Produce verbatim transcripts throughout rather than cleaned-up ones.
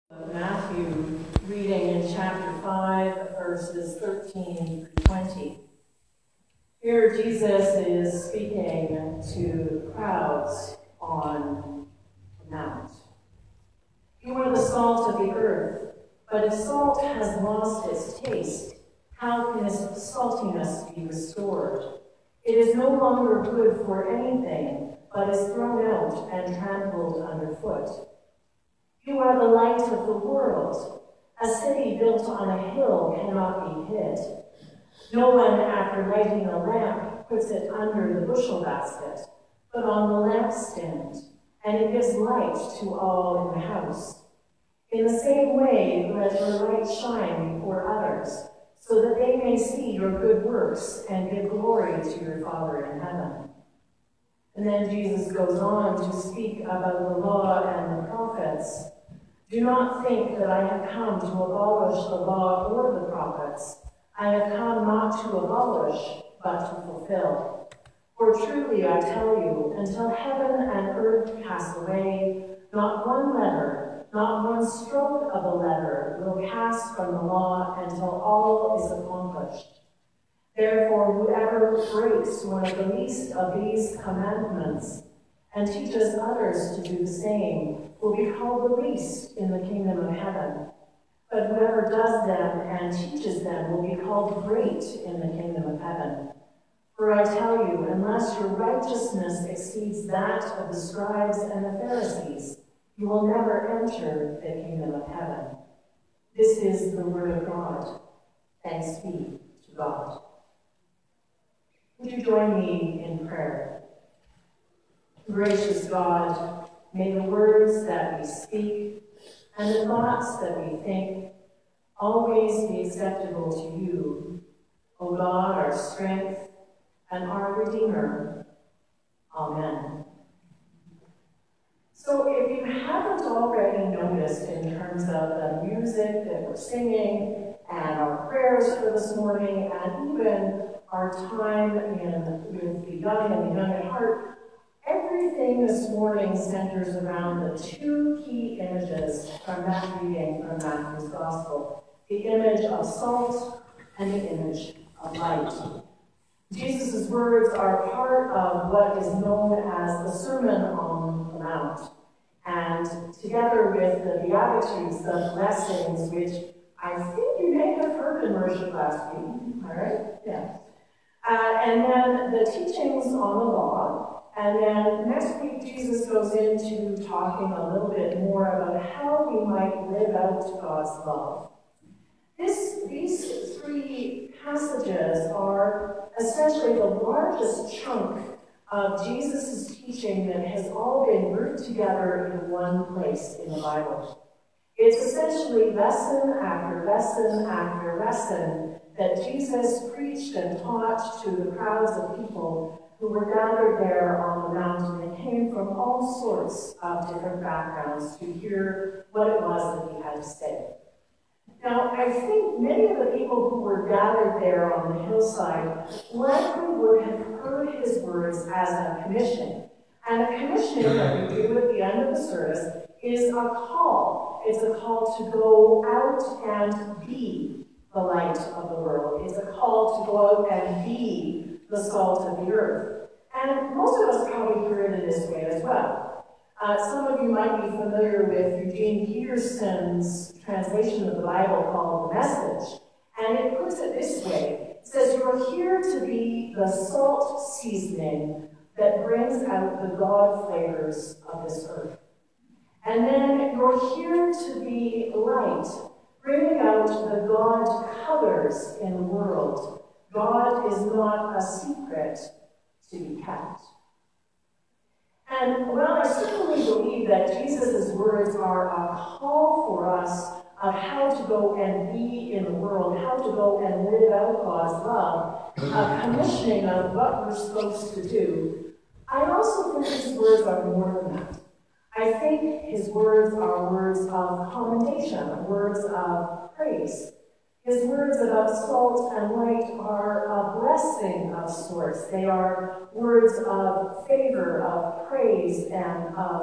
Of Matthew, reading in chapter five, verses thirteen through twenty. Here Jesus is speaking to crowds on the mount. You are the salt of the earth, but if salt has lost its taste, how can its saltiness be restored? It is no longer good for anything, but is thrown out and trampled underfoot. You are the light of the world. A city built on a hill cannot be hid. No one, after lighting a lamp, puts it under the bushel basket, but on the lampstand, and it gives light to all in the house. In the same way, let your light shine before others, so that they may see your good works and give glory to your Father in heaven. And then Jesus goes on to speak about the law and the prophets. Do not think that I have come to abolish the law or the prophets. I have come not to abolish, but to fulfill. For truly I tell you, until heaven and earth pass away, not one letter, not one stroke of a letter will pass from the law until all is accomplished. Therefore, whoever breaks one of the least of these commandments and teaches others to do the same will be called the least in the kingdom of heaven. But whoever does them and teaches them will be called great in the kingdom of heaven. For I tell you, unless your righteousness exceeds that of the scribes and the Pharisees, you will never enter the kingdom of heaven. This is the word of God. Thanks be to God. Would you join me in prayer? Gracious God, may the words that we speak and the thoughts that we think always be acceptable to you, O God, our strength and our Redeemer. Amen. So if you haven't already noticed in terms of the music that we're singing and our prayers for this morning and even our time in with the young and the young at heart, everything this morning centers around the two key images from that reading from Matthew's Gospel, the image of salt and the image of light. Jesus' words are part of what is known as the Sermon on the Mount, and together with the Beatitudes, the blessings, which I think you may have heard in worship last week, all right? Yeah. Uh, and then the teachings on the law. And then next week, Jesus goes into talking a little bit more about how we might live out God's love. This, these three passages are essentially the largest chunk of Jesus' teaching that has all been grouped together in one place in the Bible. It's essentially lesson after lesson after lesson that Jesus preached and taught to the crowds of people who were gathered there on the mountain. They came from all sorts of different backgrounds to hear what it was that he had to say. Now, I think many of the people who were gathered there on the hillside likely would have heard his words as a commission. And a commission that we do at the end of the service is a call. It's a call to go out and be the light of the world. It's a call to go out and be the salt of the earth. And most of us probably heard it this way as well. Uh, some of you might be familiar with Eugene Peterson's translation of the Bible called The Message. And it puts it this way. It says, you're here to be the salt seasoning that brings out the God flavors of this earth. And then you're here to be light, bringing out the God colors in the world. God is not a secret to be kept. And while I certainly believe that Jesus' words are a call for us of how to go and be in the world, how to go and live out God's love, a commissioning of what we're supposed to do, I also think his words are more than that. I think his words are words of commendation, words of praise. His words about salt and light are a blessing of sorts. They are words of favor, of praise, and of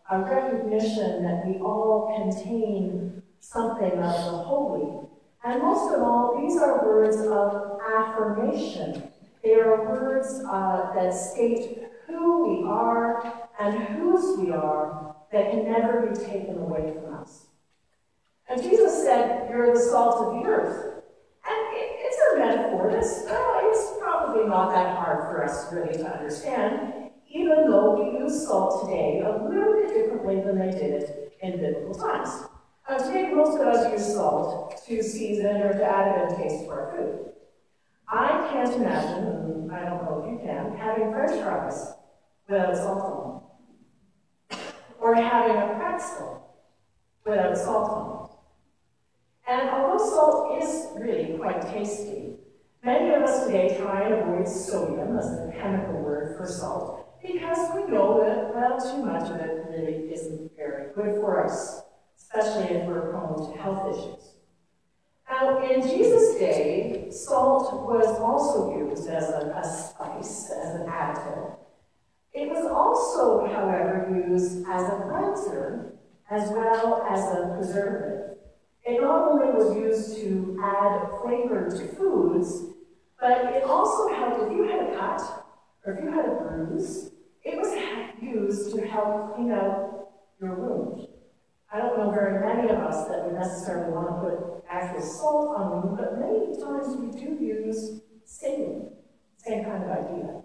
a recognition that we all contain something of the holy. And most of all, these are words of affirmation. They are words uh, that state who we are and whose we are that can never be taken away from us. And Jesus said, you're the salt of the earth. And it, it's a metaphor that's uh, it's probably not that hard for us really to understand, even though we use salt today a little bit differently than they did it in biblical times. Uh, today, most of us use salt to season or to add a bit of taste to our food. I can't imagine, and I don't know if you can, having French fries without salt on them, or having a pretzel without salt on it. And although salt is really quite tasty, many of us today try and avoid sodium as the chemical word for salt because we know that, well, too much of it really isn't very good for us, especially if we're prone to health issues. Now, in Jesus' day, salt was also used as a, a spice, as an additive. It was also, however, used as a cleanser as well as a preservative. It not only was used to add flavor to foods, but it also helped, if you had a cut or if you had a bruise, it was used to help clean out your wound. I don't know very many of us that would necessarily want to put actual salt on a wound, but many times we do use saline, same kind of idea.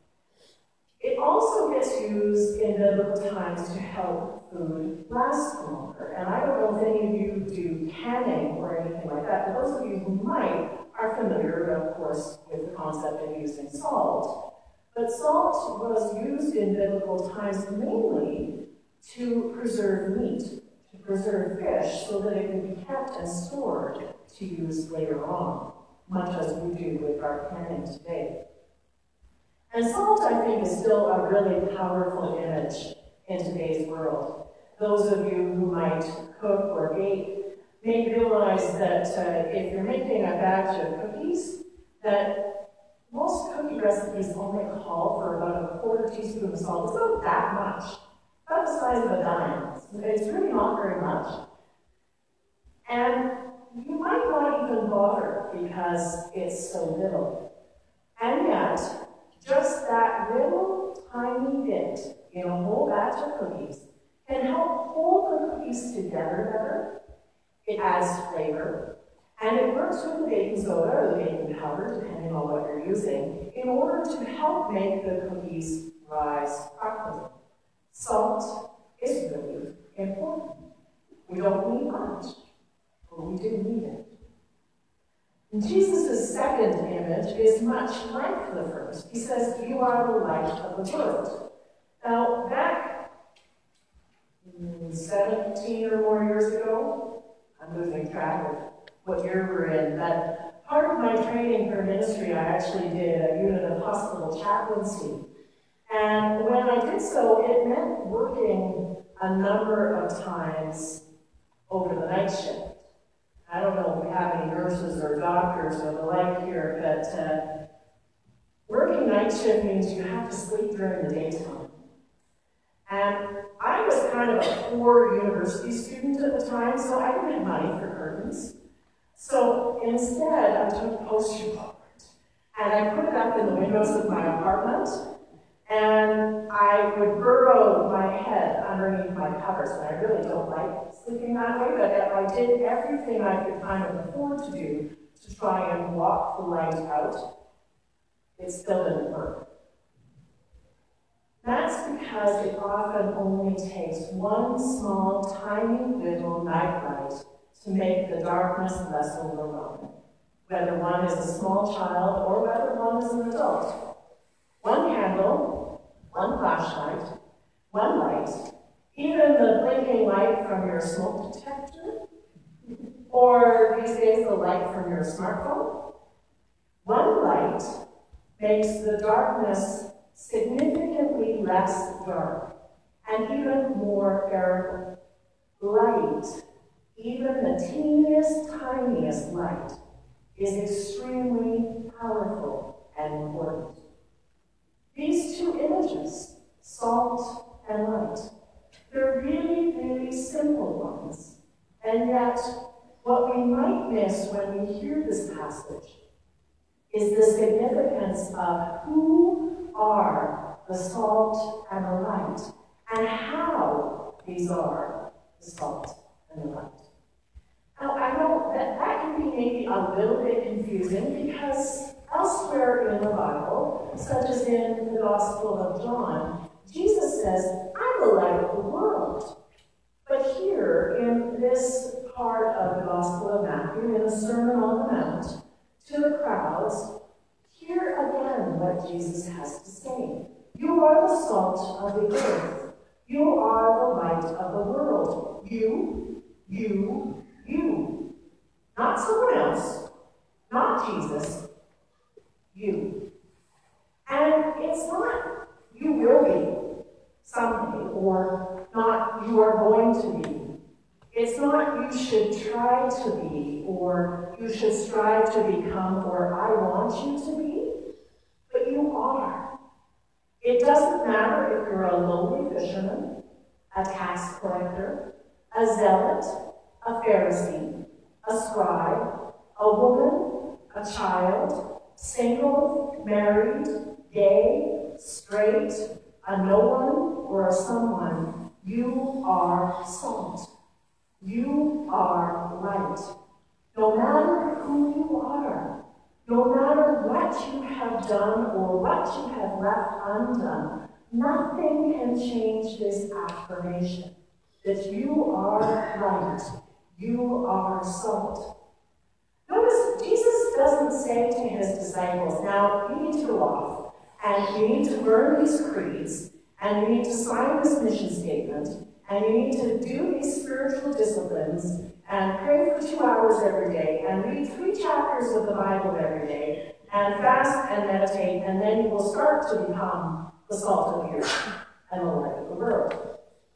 It also gets used in biblical times to help food last longer. And I don't know if any of you do canning or anything like that, but those of you who might are familiar, of course, with the concept of using salt. But salt was used in biblical times mainly to preserve meat, to preserve fish, so that it could be kept and stored to use later on, much as we do with our canning today. And salt, I think, is still a really powerful image in today's world. Those of you who might cook or bake may realize that uh, if you're making a batch of cookies, that most cookie recipes only call for about a quarter teaspoon of salt. It's not that much, about the size of a dime. It's really not very much. And you might not even bother because it's so little. And yet, just that little tiny bit in a whole batch of cookies can help hold the cookies together better. It adds flavor, and it works with the baking soda or the baking powder, depending on what you're using, in order to help make the cookies rise properly. Salt is really important. We don't need much, but we do need it. And Jesus' second image is much like the first. He says, you are the light of the world. Now, back seventeen or more years ago, I'm losing track of what year we're in, but part of my training for ministry, I actually did a unit of hospital chaplaincy. And when I did so, it meant working a number of times over the night shift. I don't know if we have any nurses or doctors or the like here, but uh, working night shift means you have to sleep during the daytime. And I was kind of a poor university student at the time, so I didn't have money for curtains. So instead, I took poster board and I put it up in the windows of my apartment, and I would burrow my head underneath my covers. And I really don't like sleeping that way, but I did everything I could kind of afford to do to try and block the light out. It still didn't work. That's because it often only takes one small, tiny little nightlight to make the darkness less overwhelming, whether one is a small child or whether one is an adult. One candle, one flashlight, one light, even the blinking light from your smoke detector, or these days the light from your smartphone. One light makes the darkness significantly less dark and even more bearable. Light, even the teeniest, tiniest light, is extremely powerful and important. These two images, salt and light, They're really, really simple ones. And yet, what we might miss when we hear this passage is the significance of who are the salt and the light, and how these are the salt and the light. Now, I know that that can be maybe a little bit confusing because elsewhere in the Bible, such as in the Gospel of John, Jesus says, I'm the light of the world. But here, in this part of the Gospel of Matthew, in the Sermon on the Mount, to the crowds, hear again what Jesus has to say. You are the salt of the earth. You are the light of the world. You, you, you. Not someone else, not Jesus, you. And it's not you will be someday, or not you are going to be. It's not you should try to be, or you should strive to become, or I want you to be, but you are. It doesn't matter if you're a lowly fisherman, a tax collector, a zealot, a Pharisee, a scribe, a woman, a child, single, married, gay, straight, a no one, or a someone. You are salt. You are light. No matter who you are, no matter what you have done or what you have left undone, nothing can change this affirmation that you are light, you are salt. Notice, Jesus doesn't say to his disciples, now you need to go off, and you need to learn these creeds, and you need to sign this mission statement, and you need to do these spiritual disciplines, and pray for two hours every day, and read three chapters of the Bible every day, and fast and meditate, and then you will start to become the salt of the earth and the light of the world.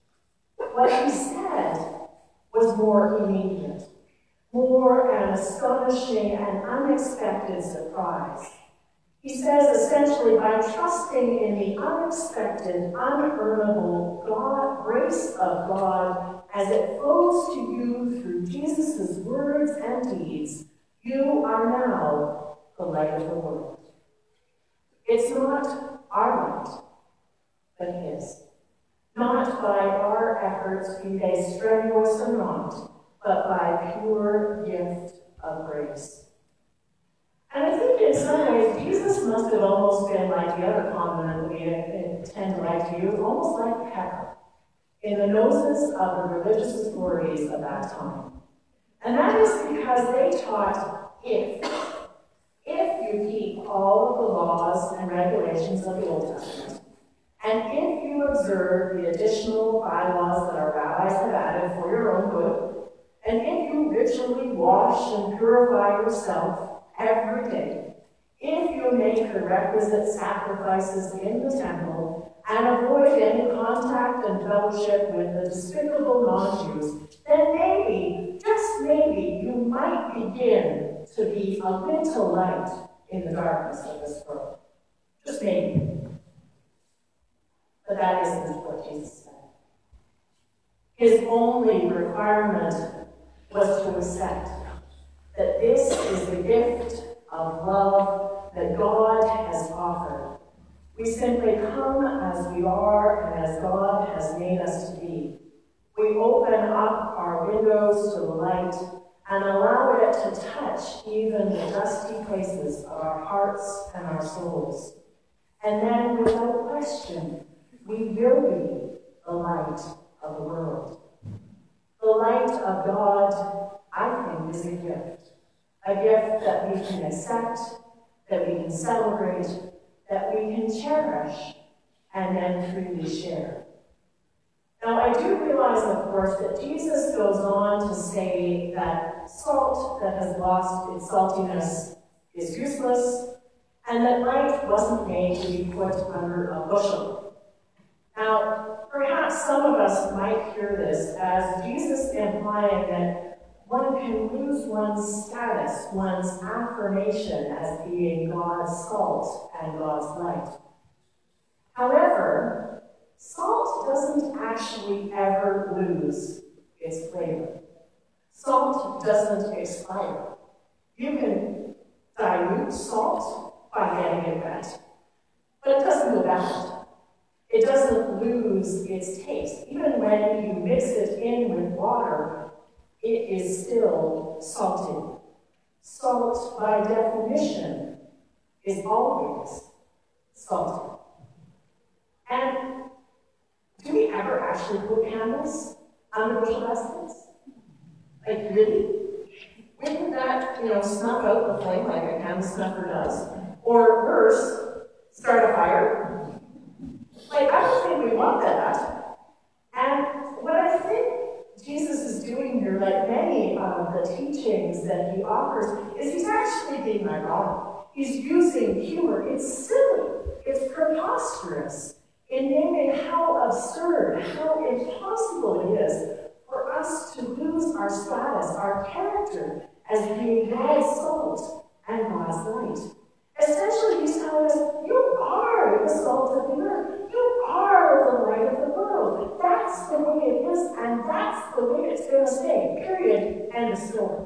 What he said was more immediate, more an astonishing and unexpected surprise. He says essentially, by trusting in the unexpected, unearnable God, grace of God as it flows to you through Jesus' words and deeds, you are now the light of the world. It's not our light, but his. Not by our efforts, be they strenuous or not, but by pure gift of grace. And I think in some ways, Jesus must have almost been like the other compliment that we tend to like to use, almost like pepper, in the noses of the religious authorities of that time. And that is because they taught if, if you keep all of the laws and regulations of the Old Testament, and if you observe the additional bylaws that our rabbis have added for your own good, and if you ritually wash and purify yourself every day, if you make the requisite sacrifices in the temple and avoid any contact and fellowship with the despicable non-Jews, then maybe, just maybe, you might begin to be a little light in the darkness of this world. Just maybe. But that isn't what Jesus said. His only requirement was to accept that this is the gift of love that God has offered. We simply come as we are and as God has made us to be. We open up our windows to the light and allow it to touch even the dusty places of our hearts and our souls. And then, without question, we will be the light of the world. The light of God, I think, is a gift. A gift that we can accept, that we can celebrate, that we can cherish, and then freely share. Now, I do realize, of course, that Jesus goes on to say that salt that has lost its saltiness is useless, and that light wasn't made to be put under a bushel. Now, perhaps some of us might hear this as Jesus implying that one can lose one's status, one's affirmation as being God's salt and God's light. However, Salt doesn't actually ever lose its flavor. Salt doesn't expire. You can dilute salt by getting it wet, but it doesn't go bad. It doesn't lose its taste. Even when you mix it in with water, it is still salty. Salt, by definition, is always salty. And do we ever actually put candles on the bushel baskets? Like, really? Wouldn't that, you know, snuff out the flame like a candle snuffer does? Or worse, start a fire? Like, I don't think we want that. And what I think Jesus is doing here, like many of the teachings that he offers, is he's actually being ironic. He's using humor. It's silly. It's preposterous in naming how absurd, how impossible it is for us to lose our status, our character, as being God's salt and God's light. Essentially, he's telling us, you are the salt of the earth. You are the light of the world. That's the way it is, and that's the way it's going to stay. Period. End of story.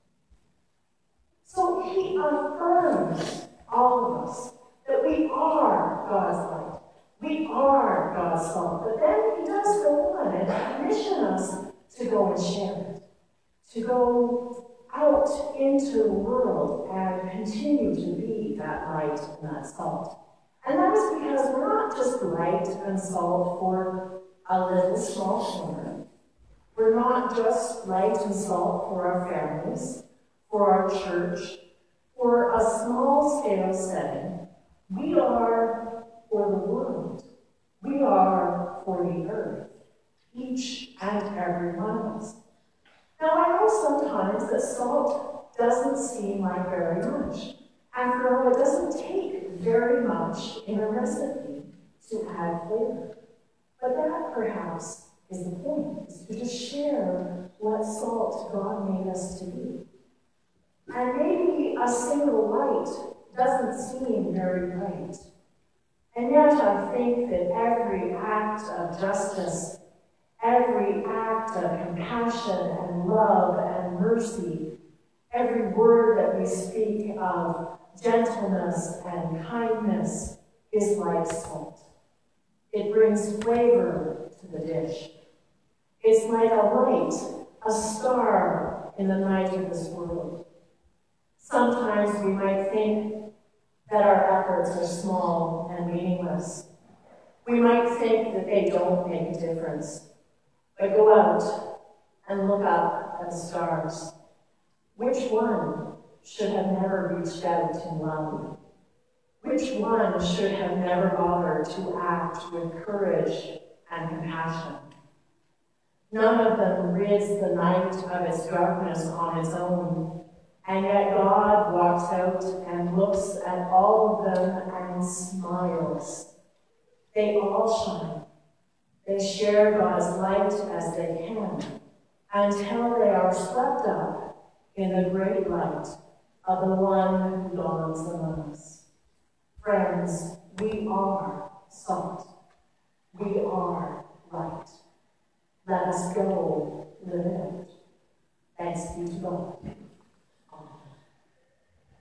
So he affirms all of us that we are God's light. We are God's salt. But then he does go on and commission us to go and share it, to go out into the world and continue to be that light and that salt. And that is because we're not just light and salt for a little small corner. We're not just light and salt for our families, for our church, for a small-scale setting. We are for the world. We are for the earth, each and every one of us. Now, I know sometimes that salt doesn't seem like very much. After all, it doesn't take very much in a recipe to add flavor. But that, perhaps, is the point, is to just share what salt God made us to be. And maybe a single light doesn't seem very bright. And yet I think that every act of justice, every act of compassion and love and mercy, every word that we speak of gentleness and kindness is like salt. It brings flavor to the dish. It's like a light, a star in the night of this world. Sometimes we might think that our efforts are small and meaningless. We might think that they don't make a difference. But go out and look up at the stars. Which one should have never reached out in love? Which one should have never bothered to act with courage and compassion? None of them rids the night of its darkness on its own, and yet God walks out and looks at all of them and smiles. They all shine. They share God's light as they can, until they are swept up in the great light of the one who dawns among us. Friends, we are salt. We are light. Let us go live it. Thanks be to God.